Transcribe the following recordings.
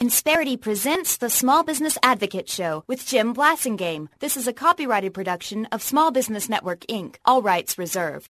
Insperity presents the Small Business Advocate Show with Jim Blasingame. This is a copyrighted production of Small Business Network, Inc. All rights reserved.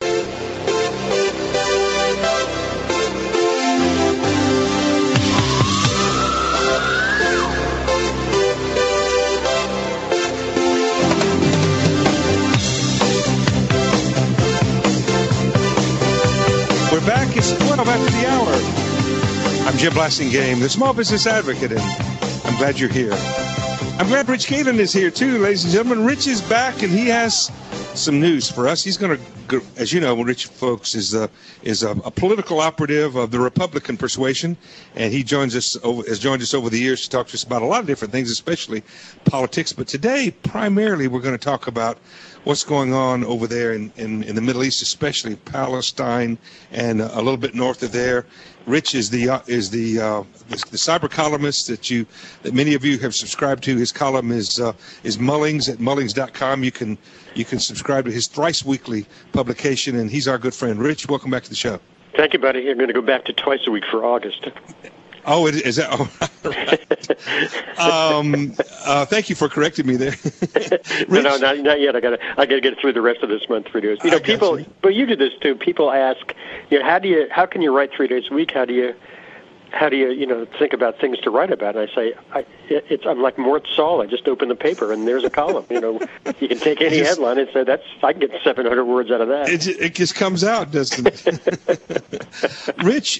We're back. It's 12 after the hour. I'm Jim Blasingame, the Small Business Advocate, and I'm glad you're here. I'm glad Rich Galen is here, too, ladies and gentlemen. Rich is back, and he has some news for us. He's going to, as you know, Rich, folks, is a political operative of the Republican persuasion, and he has joined us over the years to talk to us about a lot of different things, especially politics. But today, primarily, we're going to talk about what's going on over there in the Middle East, especially Palestine and a little bit north of there. Rich is the cyber columnist that many of you have subscribed to. His column is Mullings at Mullings.com. You can subscribe to his thrice weekly publication, and he's our good friend. Rich, welcome back to the show. Thank you, buddy. I'm going to go back to twice a week for August. Oh, is that? Oh, right. Thank you for correcting me there. No, not yet. I got to get through the rest of this month, 3 days. You know, people. But you do this too. People ask, how can you write 3 days a week? How do you think about things to write about? And I say, I'm like Mort Saul. I just open the paper and there's a column. You can take any headline and say I can get 700 words out of that. It just comes out, doesn't it? Rich.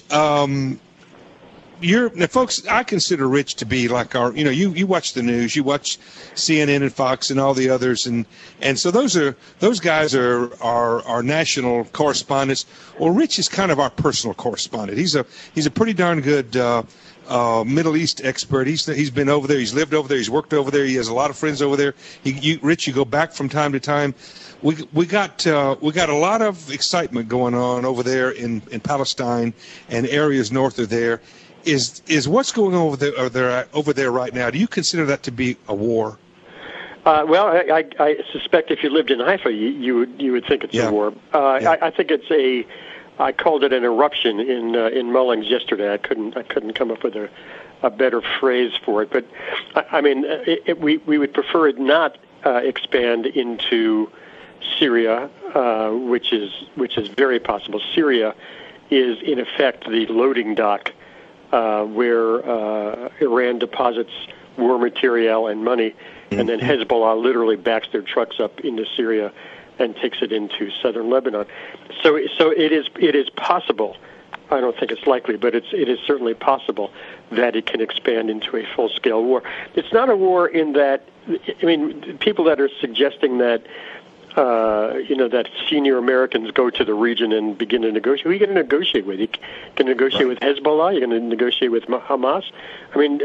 Now, folks, I consider Rich to be like you watch the news, you watch CNN and Fox and all the others, and so those guys are national correspondents. Well, Rich is kind of our personal correspondent. He's a pretty darn good Middle East expert. He's been over there, he's lived over there, he's worked over there, he has a lot of friends over there. Rich, you go back from time to time. We got a lot of excitement going on over there in Palestine and areas north of there. Is what's going on over there right now? Do you consider that to be a war? Well, I suspect if you lived in Haifa, you would think it's a war. I think it's I called it an eruption in Mullings yesterday. I couldn't come up with a better phrase for it. But I mean, we would prefer it not expand into Syria, which is very possible. Syria is in effect the loading dock where Iran deposits war material and money, and then Hezbollah literally backs their trucks up into Syria and takes it into southern Lebanon. So it is possible. I don't think it's likely, but it is certainly possible that it can expand into a full-scale war. It's not a war in that, I mean, people that are suggesting that that senior Americans go to the region and begin to negotiate. Who are you going to negotiate with? You can negotiate with Hezbollah. You're going to negotiate with Hamas. I mean,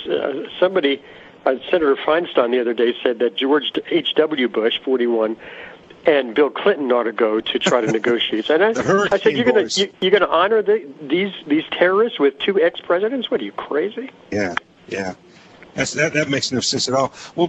Senator Feinstein the other day said that George H.W. Bush, 41, and Bill Clinton ought to go to try to negotiate. And I said, you're going to honor these terrorists with two ex-presidents? What are you, crazy? Yeah. That makes no sense at all. Well,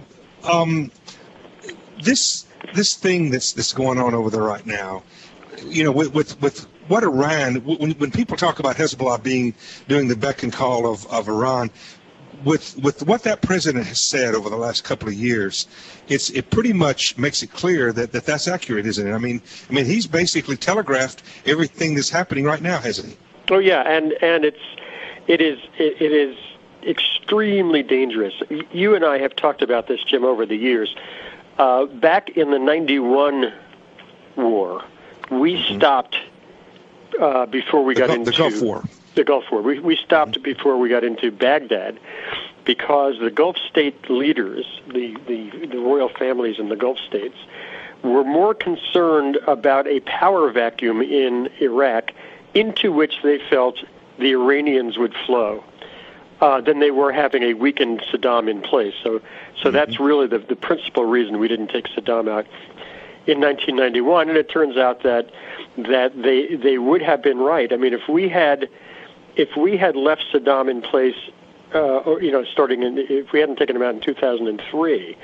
this thing that's going on over there right now, with what Iran, when people talk about Hezbollah doing the beck and call of Iran, with what that president has said over the last couple of years, it pretty much makes it clear that that's accurate, isn't it? I mean, he's basically telegraphed everything that's happening right now, hasn't he? Oh yeah, and it is extremely dangerous. You and I have talked about this, Jim, over the years. Back in the 91 war, we stopped before we got into the Gulf War. The Gulf War. We stopped before we got into Baghdad because the Gulf state leaders, the royal families in the Gulf states, were more concerned about a power vacuum in Iraq into which they felt the Iranians would flow than they were having a weakened Saddam in place. So that's really the principal reason we didn't take Saddam out in 1991. And it turns out that they would have been right. I mean, if we had left Saddam in place, if we hadn't taken him out in 2003,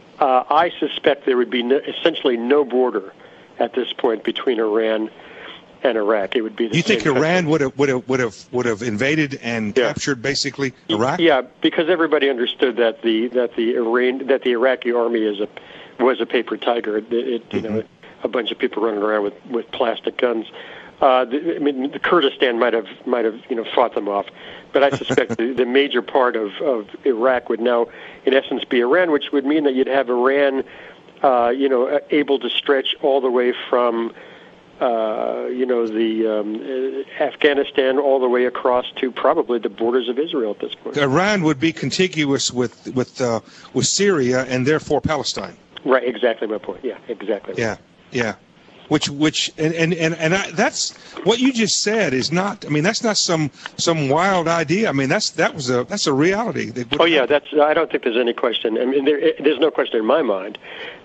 I suspect there would be essentially no border at this point between Iran Iraq. It would be the You same think Iran country. would have invaded and captured basically Iraq? Yeah, because everybody understood that the Iraqi army was a paper tiger. You know, a bunch of people running around with plastic guns. The Kurdistan might have fought them off, but I suspect the major part of Iraq would now, in essence, be Iran, which would mean that you'd have Iran, able to stretch all the way from Afghanistan all the way across to probably the borders of Israel at this point. Iran would be contiguous with Syria and therefore Palestine. Right, exactly my point. Yeah, exactly. Yeah. Which that's what you just said is not. I mean, that's not some wild idea. I mean, that's a reality. I don't think there's any question. I mean, there's no question in my mind.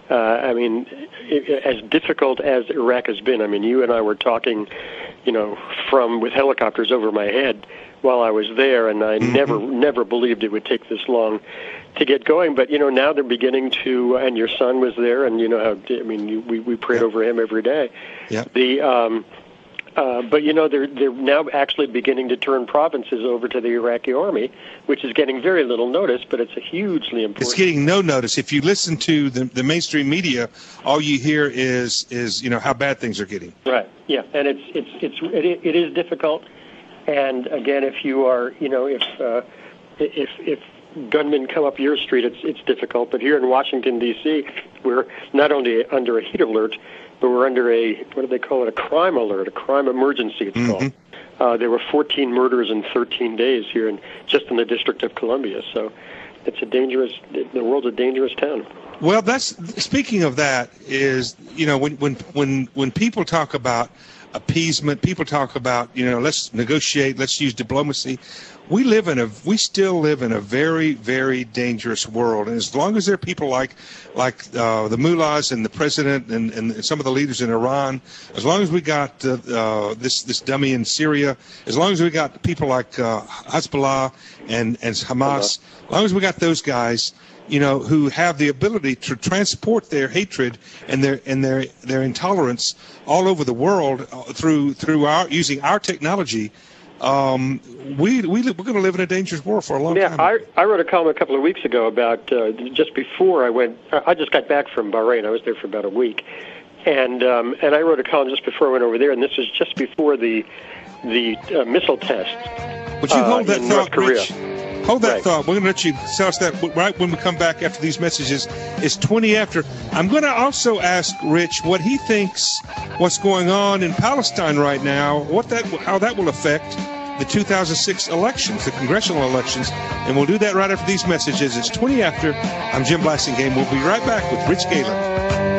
As difficult as Iraq has been. I mean, you and I were talking, with helicopters over my head while I was there, and I never believed it would take this long to get going. But now they're beginning to, and your son was there, and we prayed over him every day. Yeah. But they're now actually beginning to turn provinces over to the Iraqi army, which is getting very little notice, but it's a hugely important. It's getting no notice. If you listen to the mainstream media, all you hear is how bad things are getting. Right. Yeah, and it is difficult. And again, if you are, if gunmen come up your street, it's difficult. But here in Washington D.C., we're not only under a heat alert, but we're under what do they call it? A crime alert, a crime emergency. It's called. There were 14 murders in 13 days here, just in the District of Columbia. So it's the world's a dangerous town. Well, speaking of that is, when people talk about appeasement, people talk about, let's negotiate, let's use diplomacy. We still live in a very, very dangerous world, and as long as there are people like the mullahs and the president and some of the leaders in Iran, as long as we got this dummy in Syria, as long as we got people like Hezbollah and Hamas, as long as we got those guys, who have the ability to transport their hatred and their intolerance all over the world through using our technology. We're going to live in a dangerous world for a long time. Yeah, I wrote a column a couple of weeks ago about just before I just got back from Bahrain. I was there for about a week, and I wrote a column just before I went over there, and this was just before the missile test. Would you hold that in thought, North Korea. Rich? Hold that thought. We're going to let you tell us that right when we come back after these messages. It's 20 after. I'm going to also ask Rich what he thinks what's going on in Palestine right now, how that will affect the 2006 elections, the congressional elections. And we'll do that right after these messages. It's 20 after. I'm Jim Blasingame. We'll be right back with Rich Galen.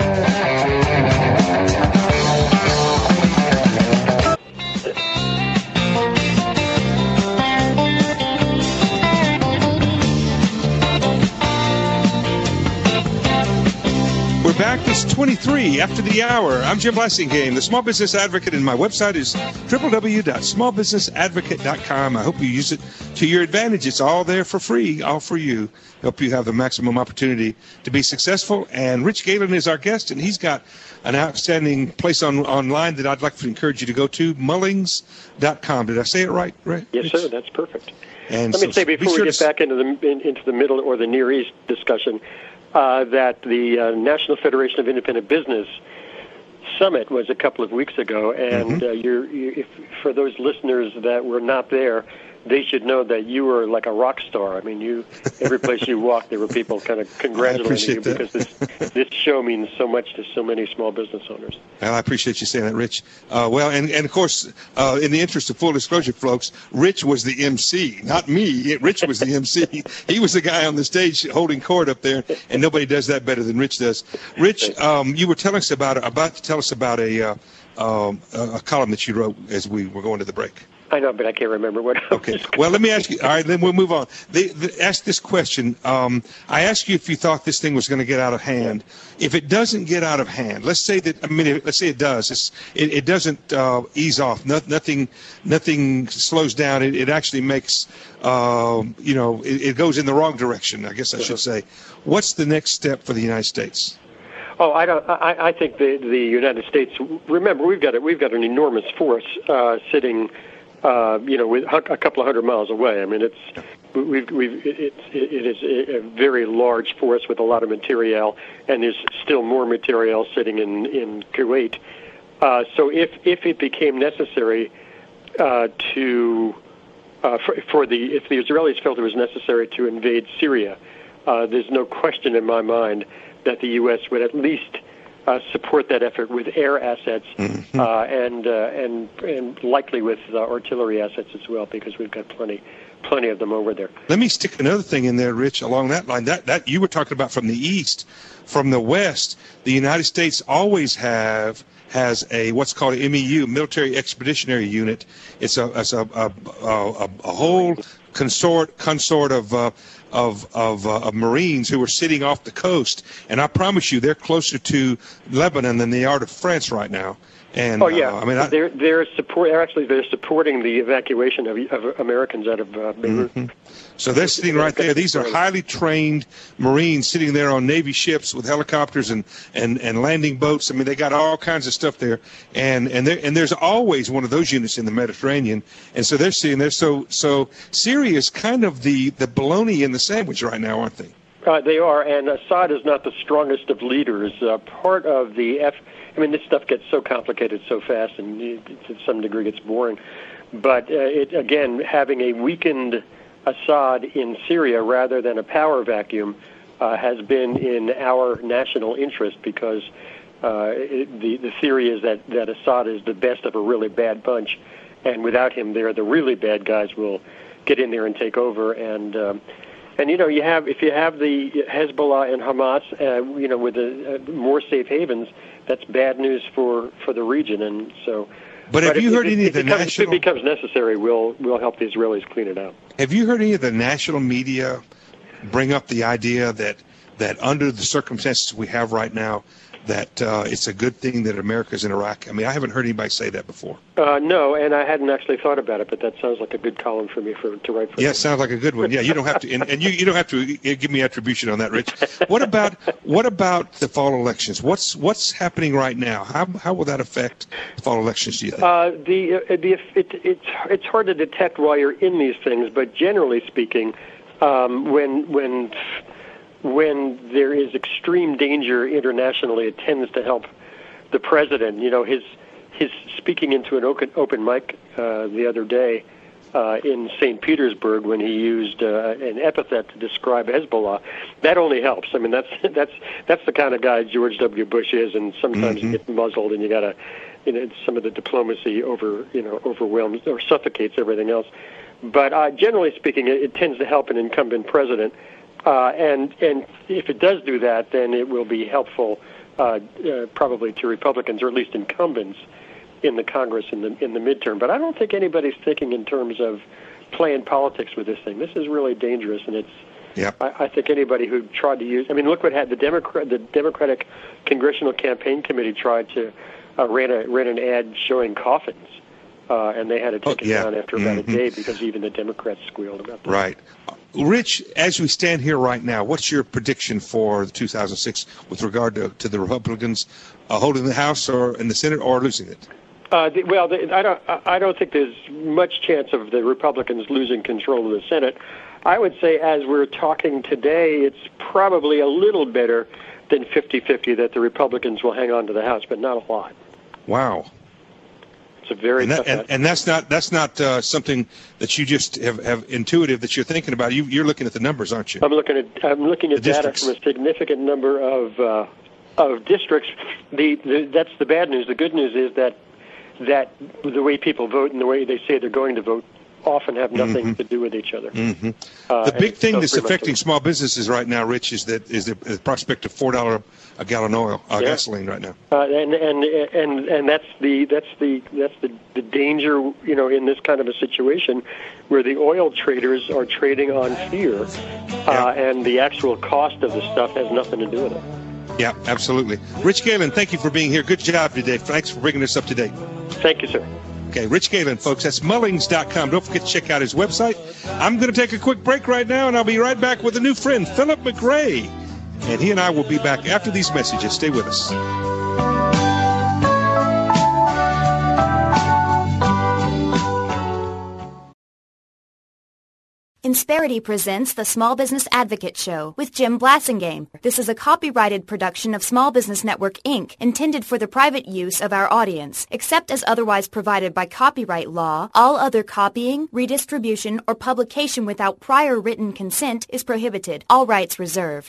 Back. It's 23 after the hour. I'm Jim Blasingame, the Small Business Advocate, and my website is www.smallbusinessadvocate.com. I hope you use it to your advantage. It's all there for free, all for you. Hope you have the maximum opportunity to be successful. And Rich Galen is our guest, and he's got an outstanding place online that I'd like to encourage you to go to, Mullings.com. Did I say it right? Yes, sir. That's perfect. And let me say before we get back into the Middle or the Near East discussion, that the National Federation of Independent Business Summit was a couple of weeks ago, and for those listeners that were not there, they should know that you were like a rock star. I mean, every place you walked, there were people kind of congratulating you because this show means so much to so many small business owners. Well, I appreciate you saying that, Rich. And of course, in the interest of full disclosure, folks, Rich was the MC, not me. Rich was the MC. He was the guy on the stage holding court up there, and nobody does that better than Rich does. Rich, you were telling us about a column that you wrote as we were going to the break. I know, but I can't remember what. Okay. Well, let me ask you. All right, then we'll move on. Ask this question. I asked you if you thought this thing was going to get out of hand. If it doesn't get out of hand, let's say it does. It doesn't ease off. Nothing slows down. It actually makes, it goes in the wrong direction, I guess I should say. What's the next step for the United States? Oh, I don't. I think the United States. Remember, we've got an enormous force sitting, with a couple of hundred miles away. I mean, it is a very large force with a lot of materiel, and there's still more materiel sitting in Kuwait. So if it became necessary if the Israelis felt it was necessary to invade Syria, there's no question in my mind that the U.S. would at least support that effort with air assets and likely with artillery assets as well, because we've got plenty of them over there. Let me stick another thing in there, Rich, along that line. That you were talking about from the east. From the west, the United States always has a what's called an MEU, Military Expeditionary Unit. It's a whole consort of Marines who are sitting off the coast, and I promise you, they're closer to Lebanon than they are to France right now. And they're supporting the evacuation of Americans out of Beirut. So they're sitting right there. These are highly trained Marines sitting there on Navy ships with helicopters and landing boats. I mean, they got all kinds of stuff there, and there's always one of those units in the Mediterranean. And so they're sitting there. So Syria is kind of the bologna in the sandwich right now, aren't they? They are, and Assad is not the strongest of leaders. Part of the this stuff gets so complicated so fast, and to some degree it's boring. But having a weakened Assad in Syria rather than a power vacuum has been in our national interest, because the theory is that Assad is the best of a really bad bunch, and without him there, the really bad guys will get in there and take over. And if you have the Hezbollah and Hamas, with the more safe havens, that's bad news for the region. And so, but have you heard any of the national? If it becomes necessary, we'll help the Israelis clean it out. Have you heard any of the national media bring up the idea that under the circumstances we have right now, that it's a good thing that America's in Iraq? I mean, I haven't heard anybody say that before. No, and I hadn't actually thought about it, but that sounds like a good column for me to write for. Yeah, it sounds like a good one. Yeah, you don't have to, and you don't have to give me attribution on that, Rich. What about the fall elections? What's happening right now? How will that affect the fall elections, do you think? It's hard to detect while you're in these things, but generally speaking, when there is extreme danger internationally, it tends to help the president. His speaking into an open mic the other day in St. Petersburg, when he used an epithet to describe Hezbollah, that only helps. I mean, that's the kind of guy George W. Bush is, and sometimes he gets muzzled, and you got to, some of the diplomacy overwhelms or suffocates everything else. But generally speaking, it tends to help an incumbent president. And if it does do that, then it will be helpful probably to Republicans, or at least incumbents in the Congress in the midterm. But I don't think anybody's thinking in terms of playing politics with this thing. This is really dangerous, and it's. Yep. I think anybody who tried to use. I mean, look what had the Democratic Congressional Campaign Committee tried to ran an ad showing coffins. And they had to take it down after about a day, because even the Democrats squealed about that. Right. Rich, as we stand here right now, what's your prediction for 2006 with regard to the Republicans holding the House or in the Senate, or losing it? I don't think there's much chance of the Republicans losing control of the Senate. I would say, as we're talking today, it's probably a little better than 50-50 that the Republicans will hang on to the House, but not a lot. Wow. It's a very tough and that's not something that you just have intuitive that you're thinking about. You're looking at the numbers, aren't you? I'm looking at data districts. from a significant number of districts. That's the bad news. The good news is that the way people vote and the way they say they're going to vote often have nothing to do with each other. The big thing that's affecting small businesses right now, Rich, is the prospect of $4 a gallon oil gasoline right now. And that's the danger, in this kind of a situation where the oil traders are trading on fear, and the actual cost of the stuff has nothing to do with it. Yeah, absolutely. Rich Galen, thank you for being here. Good job today. Thanks for bringing us up to date. Thank you, sir. Okay, Rich Galen, folks. That's Mullings.com. Don't forget to check out his website. I'm going to take a quick break right now, and I'll be right back with a new friend, Philip McRae. And he and I will be back after these messages. Stay with us. Insperity presents the Small Business Advocate Show with Jim Blasingame. This is a copyrighted production of Small Business Network, Inc., intended for the private use of our audience. Except as otherwise provided by copyright law, all other copying, redistribution, or publication without prior written consent is prohibited. All rights reserved.